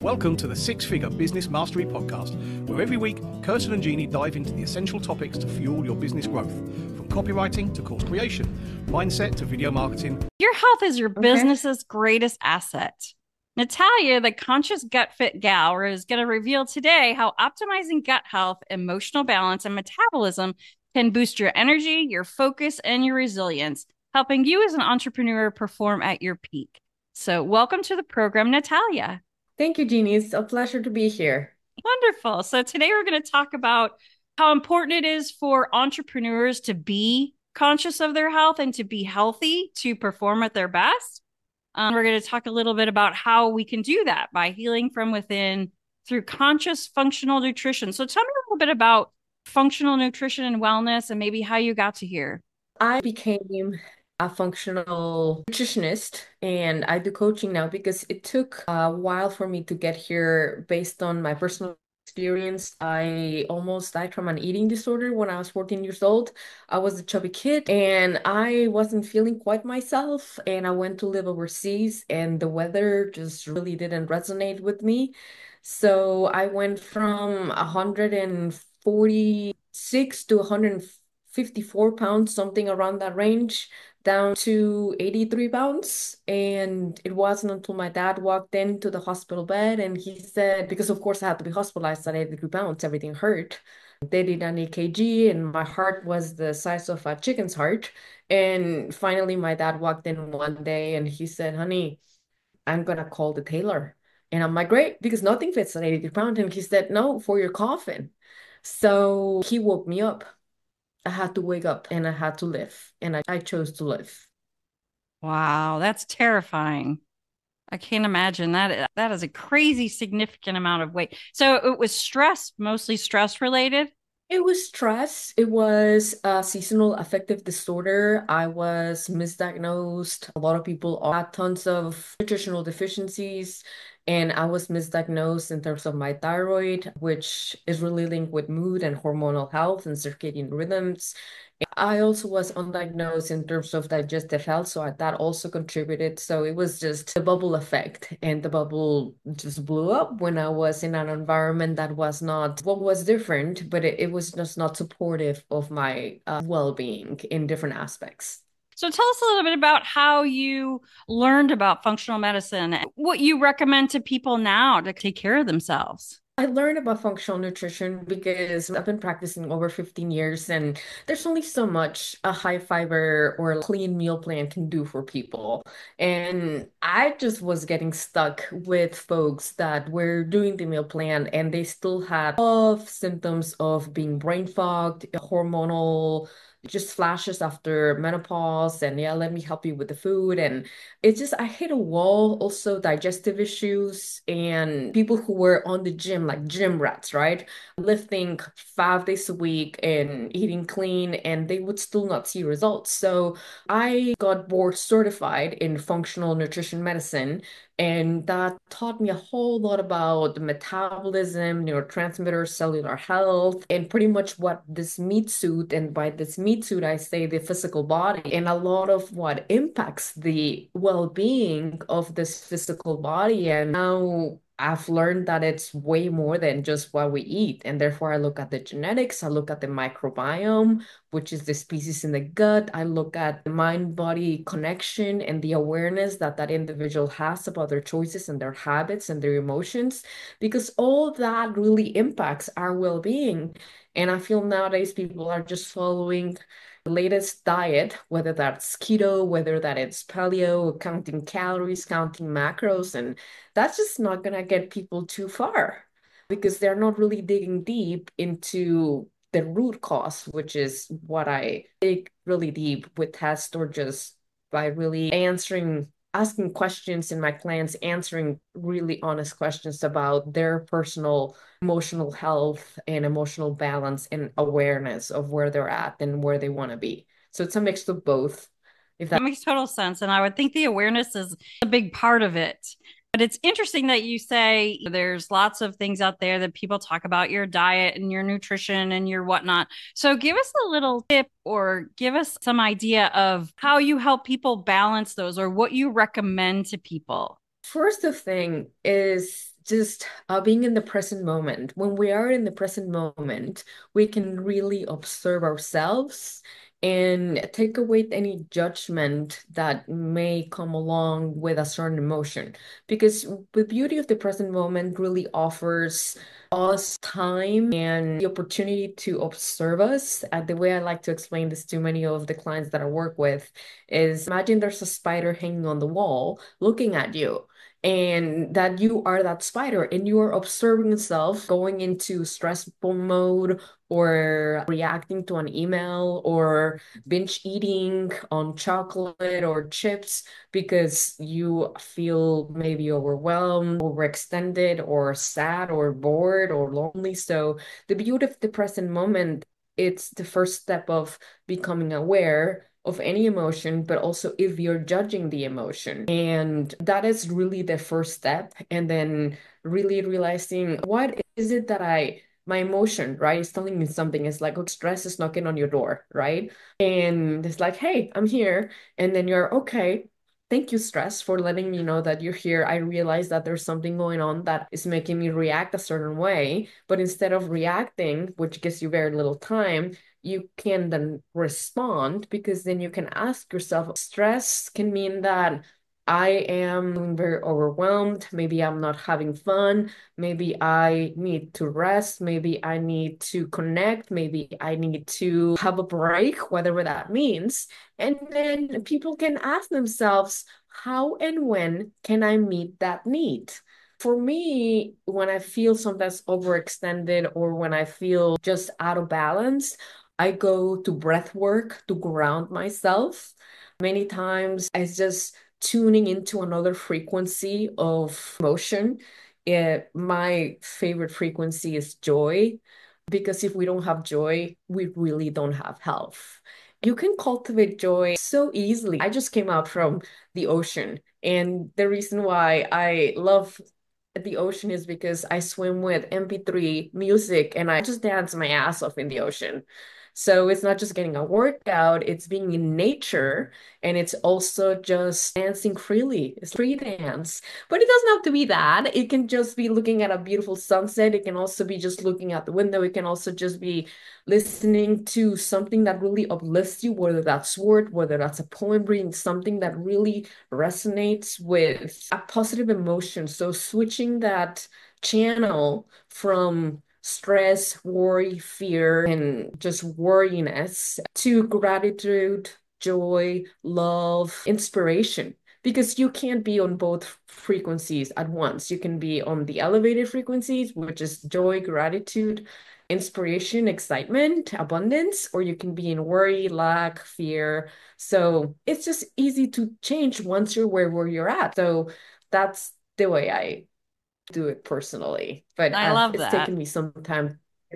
Welcome to the Six Figure Business Mastery Podcast, where every week, Kirsten and Jeannie dive into the essential topics to fuel your business growth, from copywriting to course creation, mindset to video marketing. Your health is your business's greatest asset. Natalia, the conscious gut fit gal, is going to reveal today how optimizing gut health, emotional balance, and metabolism can boost your energy, your focus, and your resilience, helping you as an entrepreneur perform at your peak. So, welcome to the program, Natalia. Thank you, Jeannie. It's a pleasure to be here. Wonderful. So, today we're going to talk about how important it is for entrepreneurs to be conscious of their health and to be healthy to perform at their best. We're going to talk a little bit about how we can do that by healing from within through conscious functional nutrition. So tell me a little bit about functional nutrition and wellness and maybe how you got to here. I became a functional nutritionist and I do coaching now because it took a while for me to get here based on my personal experience. I almost died from an eating disorder when I was 14 years old. I was a chubby kid and I wasn't feeling quite myself. And I went to live overseas and the weather just really didn't resonate with me. So I went from 146 to 154 pounds, something around that range, down to 83 pounds. And it wasn't until my dad walked into the hospital bed and he said, because of course I had to be hospitalized at 83 pounds, everything hurt. They did an EKG and my heart was the size of a chicken's heart. And finally, my dad walked in one day and he said, honey, I'm gonna call the tailor. And I'm like, great, because nothing fits at 83 pounds. And he said, no, for your coffin. So he woke me up. I had to wake up and I had to live. And I chose to live. Wow, that's terrifying. I can't imagine that. That is a crazy significant amount of weight. So it was stress, mostly stress related. It was stress. It was a seasonal affective disorder. I was misdiagnosed. A lot of people had tons of nutritional deficiencies, and I was misdiagnosed in terms of my thyroid, which is really linked with mood and hormonal health and circadian rhythms. I also was undiagnosed in terms of digestive health, so that also contributed. So it was just the bubble effect, and the bubble just blew up when I was in an environment that was not what was different, but it was just not supportive of my well-being in different aspects. So tell us a little bit about how you learned about functional medicine, what you recommend to people now to take care of themselves. I learned about functional nutrition because I've been practicing over 15 years, and there's only so much a high fiber or a clean meal plan can do for people. And I just was getting stuck with folks that were doing the meal plan and they still had of symptoms of being brain fogged, hormonal, just flashes after menopause, and yeah, let me help you with the food. And it's just, I hit a wall, also digestive issues, and people who were on the gym, like gym rats, right? Lifting 5 days a week and eating clean, and they would still not see results. So I got board certified in functional nutrition medicine, and that taught me a whole lot about metabolism, neurotransmitters, cellular health, and pretty much what this meat suit, and by this meat suit, I say the physical body, and a lot of what impacts the well-being of this physical body. And now I've learned that it's way more than just what we eat. And therefore, I look at the genetics, I look at the microbiome, which is the species in the gut. I look at the mind-body connection and the awareness that that individual has about their choices and their habits and their emotions, because all that really impacts our well-being. And I feel nowadays people are just following the latest diet, whether that's keto, whether that it's paleo, counting calories, counting macros, and that's just not gonna get people too far because they're not really digging deep into the root cause, which is what I dig really deep with test, or just by really asking questions in my clients, answering really honest questions about their personal emotional health and emotional balance and awareness of where they're at and where they want to be. So it's a mix of both. If that That makes total sense. And I would think the awareness is a big part of it. But it's interesting that you say there's lots of things out there that people talk about your diet and your nutrition and your whatnot. So give us a little tip or give us some idea of how you help people balance those or what you recommend to people. First the thing is just being in the present moment. When we are in the present moment, we can really observe ourselves and take away any judgment that may come along with a certain emotion. Because the beauty of the present moment really offers us time and the opportunity to observe us. The way I like to explain this to many of the clients that I work with is imagine there's a spider hanging on the wall looking at you, and that you are that spider and you are observing yourself going into stressful mode or reacting to an email or binge eating on chocolate or chips because you feel maybe overwhelmed, overextended, or sad, or bored, or lonely. So the beauty of the present moment, it's the first step of becoming aware of any emotion, but also if you're judging the emotion. And that is really the first step. And then really realizing what is it that my emotion, right, is telling me something. It's like, oh, stress is knocking on your door, right? And it's like, hey, I'm here. And then you're okay. Thank you, stress, for letting me know that you're here. I realize that there's something going on that is making me react a certain way. But instead of reacting, which gives you very little time, you can then respond, because then you can ask yourself, stress can mean that I am very overwhelmed. Maybe I'm not having fun. Maybe I need to rest. Maybe I need to connect. Maybe I need to have a break, whatever that means. And then people can ask themselves, how and when can I meet that need? For me, when I feel sometimes overextended or when I feel just out of balance, I go to breath work to ground myself. Many times it's just tuning into another frequency of emotion. My favorite frequency is joy, because if we don't have joy, we really don't have health. You can cultivate joy so easily. I just came out from the ocean, and the reason why I love the ocean is because I swim with MP3 music and I just dance my ass off in the ocean. So it's not just getting a workout, it's being in nature, and it's also just dancing freely. It's free dance. But it doesn't have to be that. It can just be looking at a beautiful sunset. It can also be just looking out the window. It can also just be listening to something that really uplifts you, whether that's word, whether that's a poem, reading something that really resonates with a positive emotion. So switching that channel from stress, worry, fear, and just worriness to gratitude, joy, love, inspiration. Because you can't be on both frequencies at once. You can be on the elevated frequencies, which is joy, gratitude, inspiration, excitement, abundance, or you can be in worry, lack, fear. So it's just easy to change once you're where you're at. So that's the way I do it personally, but I love it's that. taken me some time.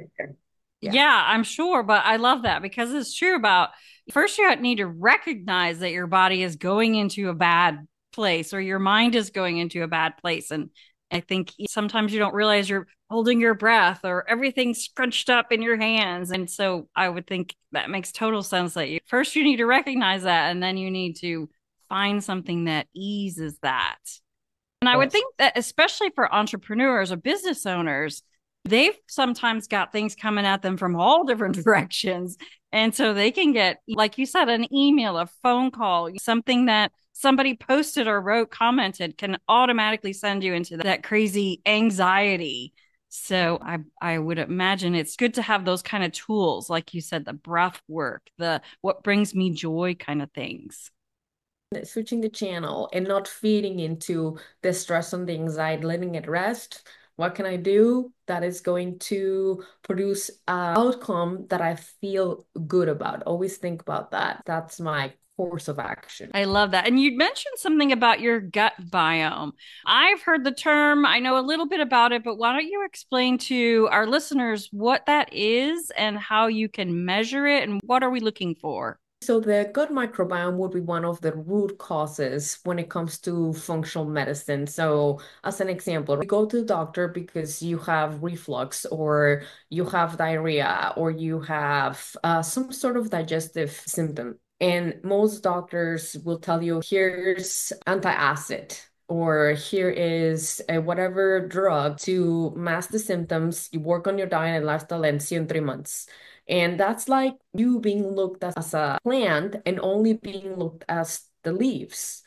Yeah. Yeah, I'm sure, but I love that because it's true about first you need to recognize that your body is going into a bad place or your mind is going into a bad place. And I think sometimes you don't realize you're holding your breath or everything's scrunched up in your hands. And so I would think that makes total sense that you first you need to recognize that and then you need to find something that eases that. And I would Yes. think that especially for entrepreneurs or business owners, they've sometimes got things coming at them from all different directions. And so they can get, like you said, an email, a phone call, something that somebody posted or wrote, commented can automatically send you into that crazy anxiety. So I would imagine it's good to have those kind of tools, like you said, the breath work, the what brings me joy kind of things. Switching the channel and not feeding into the stress and the anxiety, letting it rest. What can I do that is going to produce an outcome that I feel good about? Always think about that. That's my course of action. I love that. And you mentioned something about your gut biome. I've heard the term, I know a little bit about it, but why don't you explain to our listeners what that is and how you can measure it and what are we looking for? So the gut microbiome would be one of the root causes when it comes to functional medicine. So as an example, you go to the doctor because you have reflux or you have diarrhea or you have some sort of digestive symptom. And most doctors will tell you, here's antacid. or here is a whatever drug to mask the symptoms. You work on your diet and lifestyle and see you in 3 months. And that's like you being looked at as a plant and only being looked as the leaves.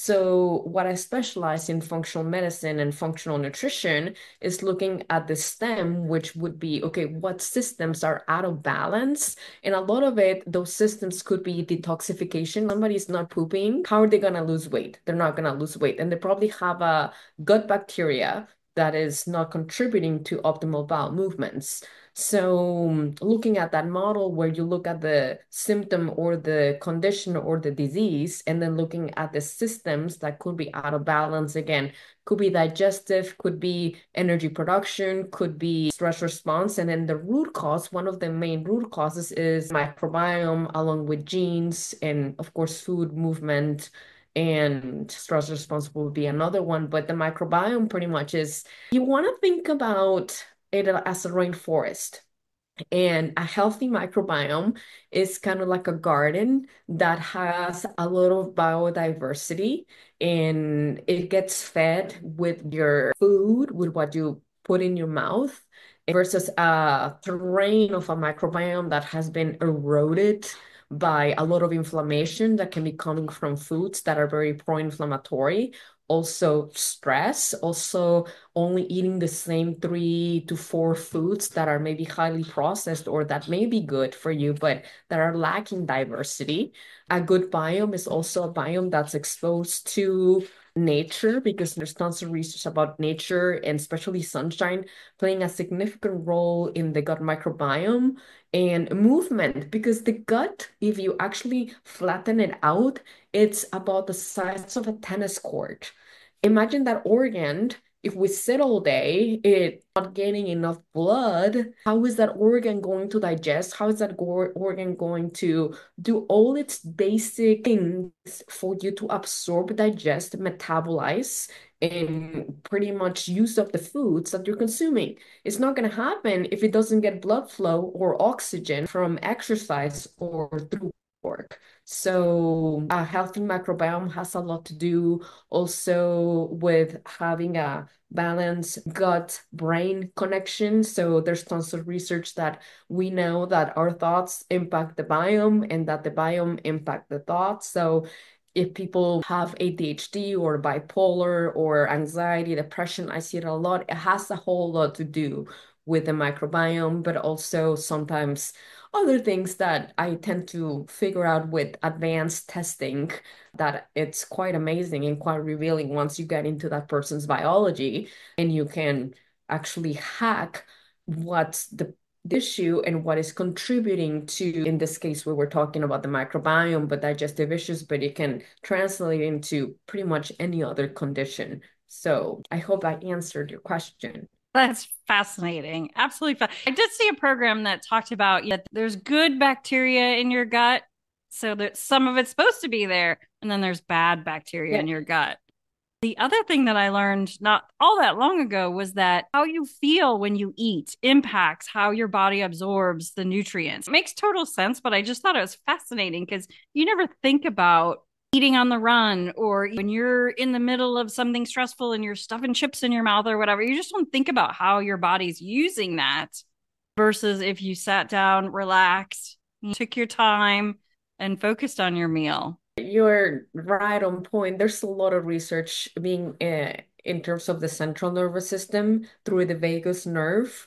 So what I specialize in functional medicine and functional nutrition is looking at the stem, which would be, okay, what systems are out of balance? And a lot of it, those systems could be detoxification. Somebody's not pooping. How are they going to lose weight? They're not going to lose weight. And they probably have a gut bacteria that is not contributing to optimal bowel movements. So, looking at that model where you look at the symptom or the condition or the disease, and then looking at the systems that could be out of balance again, could be digestive, could be energy production, could be stress response. And then the root cause, one of the main root causes is microbiome, along with genes, and of course, food, movement, and stress response will be another one. But the microbiome pretty much is, you want to think about it as a rainforest. And a healthy microbiome is kind of like a garden that has a lot of biodiversity, and it gets fed with your food, with what you put in your mouth, versus a terrain of a microbiome that has been eroded by a lot of inflammation that can be coming from foods that are very pro-inflammatory. Also, stress, also only eating the same 3 to 4 foods that are maybe highly processed or that may be good for you, but that are lacking diversity. A good biome is also a biome that's exposed to nature, because there's tons of research about nature and especially sunshine playing a significant role in the gut microbiome and movement, because the gut, if you actually flatten it out, it's about the size of a tennis court. Imagine that organ. If we sit all day, it not getting enough blood, how is that organ going to digest? How is that organ going to do all its basic things for you to absorb, digest, metabolize, and pretty much use up the foods that you're consuming? It's not going to happen if it doesn't get blood flow or oxygen from exercise or through work. So a healthy microbiome has a lot to do also with having a balanced gut brain connection. So there's tons of research that we know that our thoughts impact the biome and that the biome impact the thoughts. So if people have ADHD or bipolar or anxiety, depression, I see it a lot. It has a whole lot to do with the microbiome, but also sometimes other things that I tend to figure out with advanced testing, that it's quite amazing and quite revealing once you get into that person's biology and you can actually hack what's the issue and what is contributing to, in this case, where we're talking about the microbiome, but digestive issues, but it can translate into pretty much any other condition. So I hope I answered your question. That's fascinating. Absolutely. I did see a program that talked about there's good bacteria in your gut. So that some of it's supposed to be there. And then there's bad bacteria in your gut. The other thing that I learned not all that long ago was that how you feel when you eat impacts how your body absorbs the nutrients. It makes total sense, but I just thought it was fascinating because you never think about eating on the run or when you're in the middle of something stressful and you're stuffing chips in your mouth or whatever. You just don't think about how your body's using that versus if you sat down, relaxed, you took your time and focused on your meal. You're right on point. There's a lot of research being in terms of the central nervous system through the vagus nerve.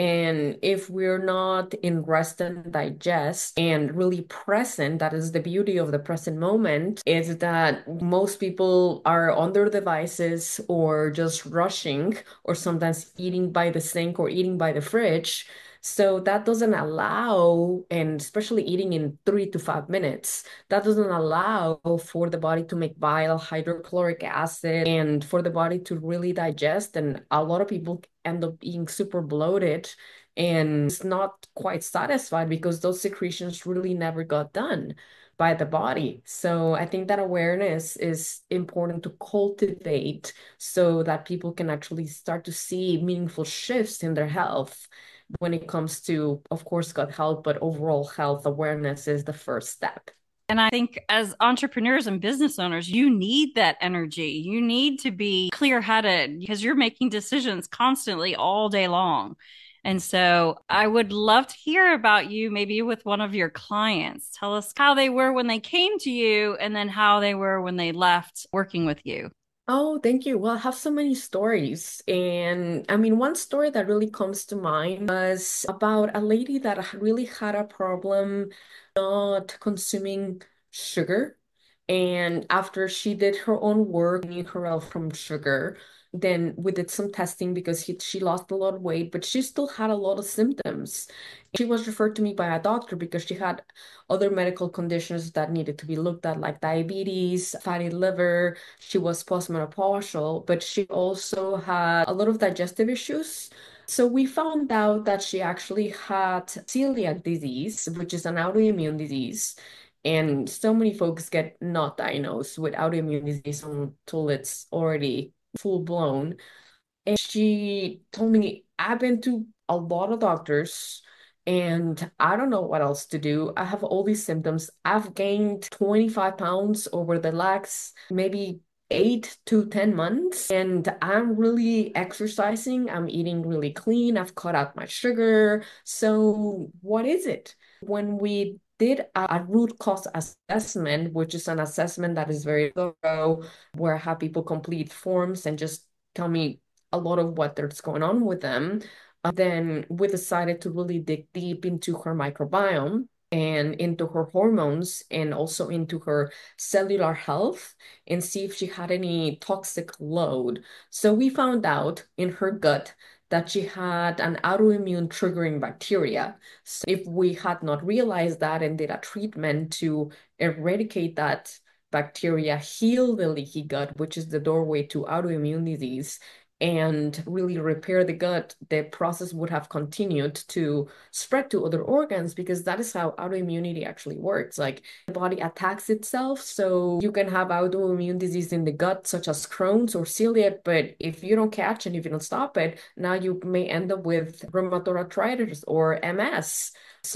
And if we're not in rest and digest and really present, that is the beauty of the present moment, is that most people are on their devices or just rushing or sometimes eating by the sink or eating by the fridge. So that doesn't allow, and especially eating in 3 to 5 minutes, that doesn't allow for the body to make bile, hydrochloric acid, and for the body to really digest. And a lot of people end up being super bloated and it's not quite satisfied because those secretions really never got done by the body. So I think that awareness is important to cultivate so that people can actually start to see meaningful shifts in their health when it comes to, of course, gut health, but overall health awareness is the first step. And I think as entrepreneurs and business owners, you need that energy. You need to be clear headed because you're making decisions constantly all day long. And so I would love to hear about you, maybe with one of your clients. Tell us how they were when they came to you and then how they were when they left working with you. Oh, thank you. Well, I have so many stories. And I mean, one story that really comes to mind was about a lady that really had a problem not consuming sugar. And after she did her own work, weaning her out from sugar, then we did some testing because she lost a lot of weight, but she still had a lot of symptoms. She was referred to me by a doctor because she had other medical conditions that needed to be looked at, like diabetes, fatty liver. She was postmenopausal, but she also had a lot of digestive issues. So we found out that she actually had celiac disease, which is an autoimmune disease. And so many folks get not diagnosed with autoimmune disease until it's already full blown. And she told me, I've been to a lot of doctors and I don't know what else to do. I have all these symptoms. I've gained 25 pounds over the last maybe 8 to 10 months, and I'm really exercising. I'm eating really clean. I've cut out my sugar. So, what is it? When we did a root cause assessment, which is an assessment that is very thorough, where I have people complete forms and just tell me a lot of what there's going on with them. Then we decided to really dig deep into her microbiome and into her hormones and also into her cellular health and see if she had any toxic load. So we found out in her gut that she had an autoimmune triggering bacteria. So if we had not realized that and did a treatment to eradicate that bacteria, heal the leaky gut, which is the doorway to autoimmune disease, and really repair the gut, the process would have continued to spread to other organs because that is how autoimmunity actually works. Like the body attacks itself. So you can have autoimmune disease in the gut, such as Crohn's or celiac, but if you don't catch and if you don't stop it, now you may end up with rheumatoid arthritis or MS.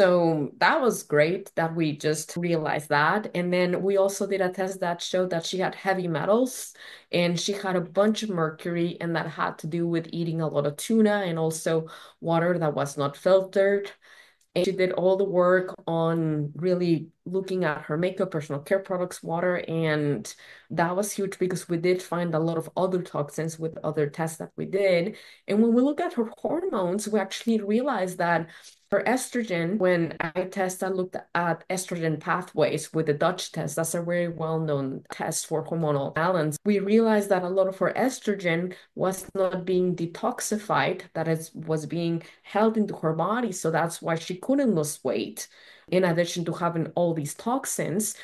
So that was great that we just realized that. And then we also did a test that showed that she had heavy metals and she had a bunch of mercury, and that had to do with eating a lot of tuna and also water that was not filtered. And she did all the work on really looking at her makeup, personal care products, water, and that was huge because we did find a lot of other toxins with other tests that we did. And when we look at her hormones, we actually realized that her estrogen, when I looked at estrogen pathways with the Dutch test. That's a very well-known test for hormonal balance. We realized that a lot of her estrogen was not being detoxified, that it was being held into her body. So that's why she couldn't lose weight, in addition to having all these toxins.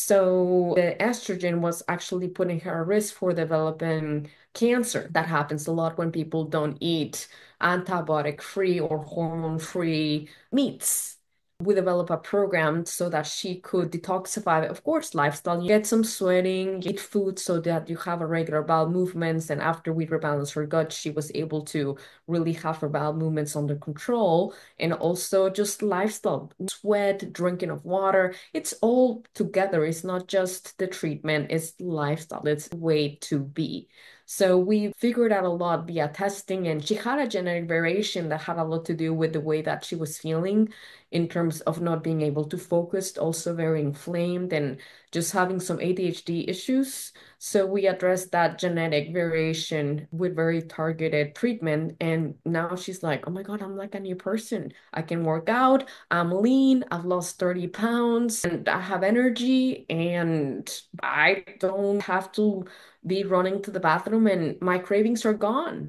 So the estrogen was actually putting her at risk for developing cancer. That happens a lot when people don't eat antibiotic free or hormone free meats. We developed a program so that she could detoxify, of course, lifestyle. You get some sweating, eat food so that you have a regular bowel movements. And after we rebalanced her gut, she was able to really have her bowel movements under control. And also just lifestyle, sweat, drinking of water. It's all together. It's not just the treatment, it's lifestyle. It's the way to be. So we figured out a lot via testing, and she had a genetic variation that had a lot to do with the way that she was feeling in terms of not being able to focus, also very inflamed and just having some ADHD issues. So we addressed that genetic variation with very targeted treatment. And now she's like, oh my God, I'm like a new person. I can work out. I'm lean. I've lost 30 pounds and I have energy and I don't have to be running to the bathroom and my cravings are gone.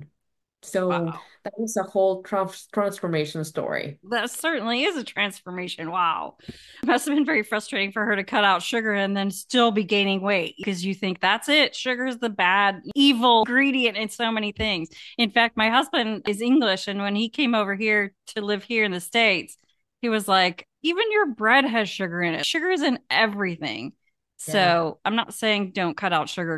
So Wow. that was a whole transformation story. That certainly is a transformation. Wow. Must have been very frustrating for her to cut out sugar and then still be gaining weight because you think that's it. Sugar is the bad, evil ingredient in so many things. In fact, my husband is English. And when he came over here to live here in the States, he was like, even your bread has sugar in it. Sugar is in everything. Yeah. So I'm not saying don't cut out sugar because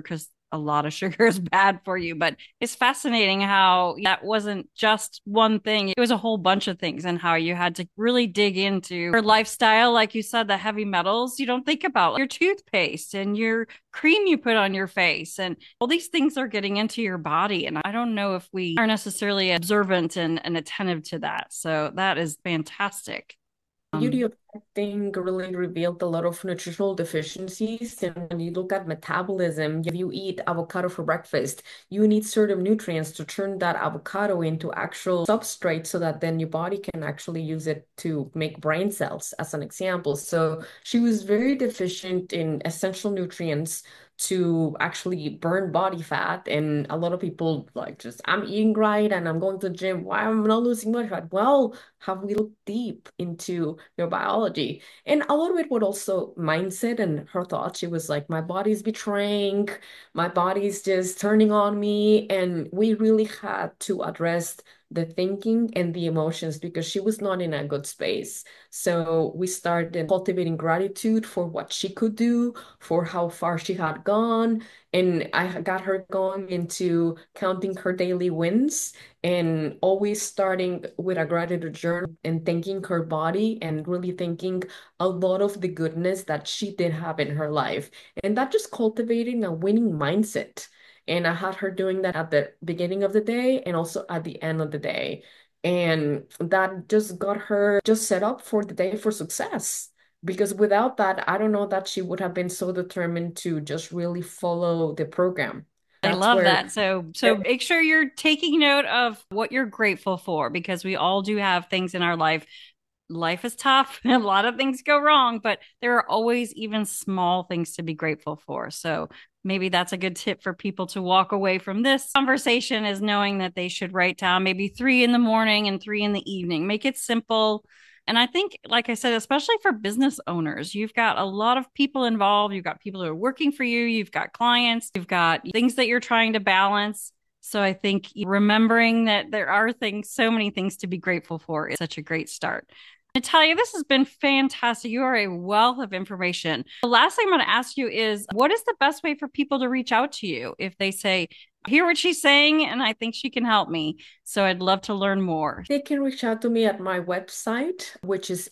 a lot of sugar is bad for you. But it's fascinating how that wasn't just one thing. It was a whole bunch of things, and how you had to really dig into your lifestyle. Like you said, the heavy metals, you don't think about your toothpaste and your cream you put on your face, and all these things are getting into your body. And I don't know if we are necessarily observant and attentive to that. So that is fantastic. Beauty of thing really revealed a lot of nutritional deficiencies. And when you look at metabolism, if you eat avocado for breakfast, you need certain nutrients to turn that avocado into actual substrate so that then your body can actually use it to make brain cells, as an example. So she was very deficient in essential nutrients to actually burn body fat. And a lot of people like, just, I'm eating right and I'm going to the gym. Why am I not losing body fat? Well, have we looked deep into your biology? And a lot of it would also mindset and her thoughts. She was like, my body's betraying, my body's just turning on me. And we really had to address the thinking and the emotions because she was not in a good space. So we started cultivating gratitude for what she could do, for how far she had gone. And I got her going into counting her daily wins and always starting with a gratitude journal and thanking her body and really thanking a lot of the goodness that she did have in her life. And that just cultivating a winning mindset. And I had her doing that at the beginning of the day and also at the end of the day. And that just got her just set up for the day for success. Because without that, I don't know that she would have been so determined to just really follow the program. I love that. So make sure you're taking note of what you're grateful for, because we all do have things in our life. Life is tough. A lot of things go wrong, but there are always even small things to be grateful for. So maybe that's a good tip for people to walk away from this conversation, is knowing that they should write down maybe 3 in the morning and 3 in the evening. Make it simple. And I think, like I said, especially for business owners, you've got a lot of people involved. You've got people who are working for you. You've got clients. You've got things that you're trying to balance. So I think remembering that there are things, so many things to be grateful for, is such a great start. Natalia, this has been fantastic. You are a wealth of information. The last thing I'm going to ask you is, what is the best way for people to reach out to you if they say, I hear what she's saying and I think she can help me? So I'd love to learn more. They can reach out to me at my website, which is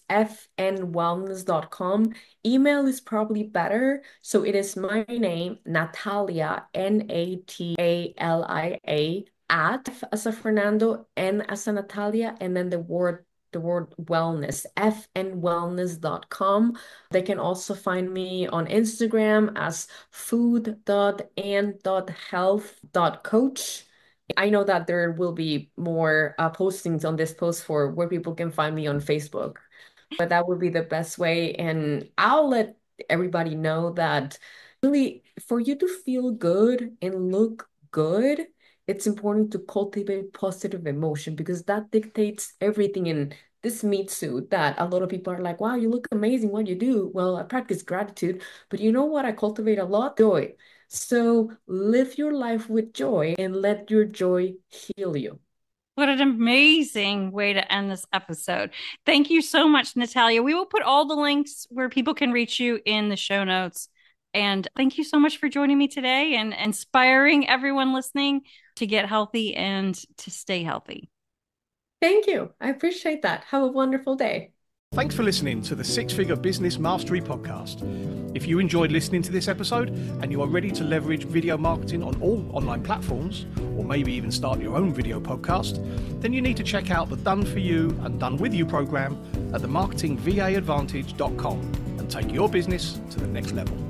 fnwellness.com. Email is probably better. So it is my name, Natalia, Natalia, at F as a Fernando, N as a Natalia, and then the word wellness, fnwellness.com. They can also find me on Instagram as food.and.health.coach. I know that there will be more postings on this post for where people can find me on Facebook, but that would be the best way. And I'll let everybody know that really, for you to feel good and look good, it's important to cultivate positive emotion, because that dictates everything in this meat suit that a lot of people are like, wow, you look amazing. What do you do? Well, I practice gratitude, but you know what? I cultivate a lot? Joy. So live your life with joy and let your joy heal you. What an amazing way to end this episode. Thank you so much, Natalia. We will put all the links where people can reach you in the show notes. And thank you so much for joining me today and inspiring everyone listening to get healthy and to stay healthy. Thank you. I appreciate that. Have a wonderful day. Thanks for listening to the Six Figure Business Mastery Podcast. If you enjoyed listening to this episode and you are ready to leverage video marketing on all online platforms, or maybe even start your own video podcast, then you need to check out the Done For You and Done With You program at themarketingvaadvantage.com and take your business to the next level.